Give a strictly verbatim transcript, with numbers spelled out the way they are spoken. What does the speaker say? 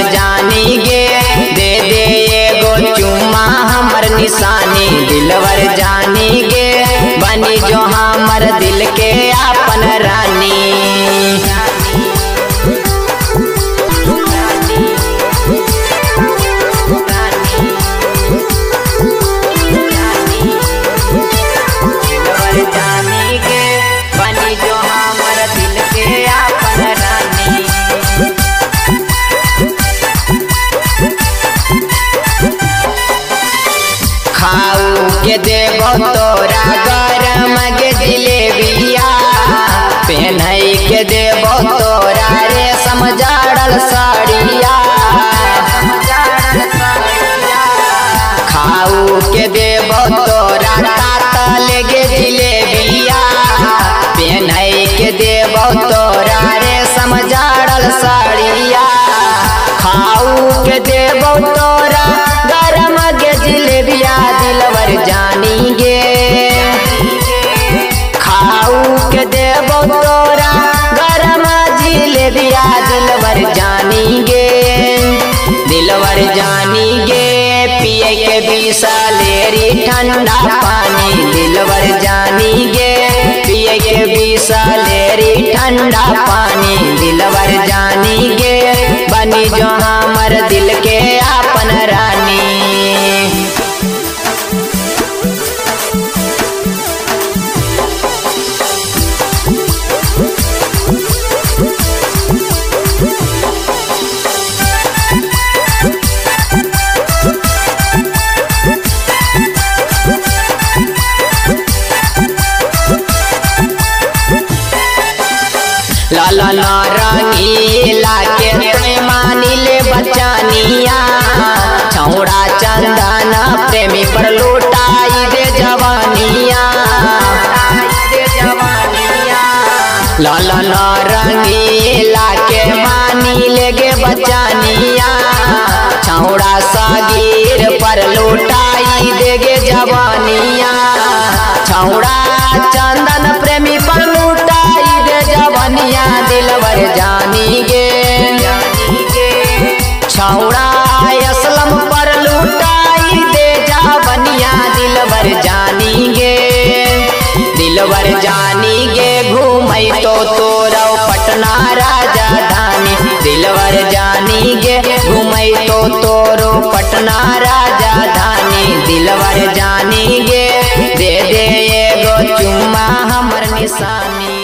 जानी गे दे दे एगो चुम्मा हमर निशानी। दिलवर जानी गे बनी जो हमर दिल के अपन रानी। खाऊ के देबो तोरा गरम के जिलेबिया, पहनाई के देबो तोरा रेशम जड़ल साड़िया। खाऊ के देबो तोरा कातल के जिलेबिया, पहनाई के देबो तोरा रेशम जड़ल साड़िया। खाऊ के देबो तोरा गरम के जिलेबिया, दिलवर जानी गे खाऊ के देबो तोरा गरम जिलेबिया। दिलवर जानी गे दिलवर जानी गे पिए के बिसलेरी ठंडा पानी। दिलवर जानी गे पिए के बिसलेरी ठंडा पानी। दिलवर जानी गे बनी जो हमर दिल के अपन रानी। लाला नारंगीला के तुम मानी ले बचानिया। छौड़ा चंदन प्रेमी पर लुटाई दे जवानिया। लाला नारंगीला के मानी ले गे बचानिया। छौड़ा सागिर पर लुटाई दे गे जवानिया। छौड़ा चंदन प्रेमी पर लुटाई दे जवानिया। दिलवर जानी गे छौड़ा असलम पर लुटाई दे जवानिया। दिलवर जानी गे दिलवर जानी गे घूमई तो तोरा पटना राजधानी। दिलवर जानी गे घूमई तो तोरो पटना राजधानी। दिलवर जानी गे दे दे एगो चुम्मा हमर निशानी।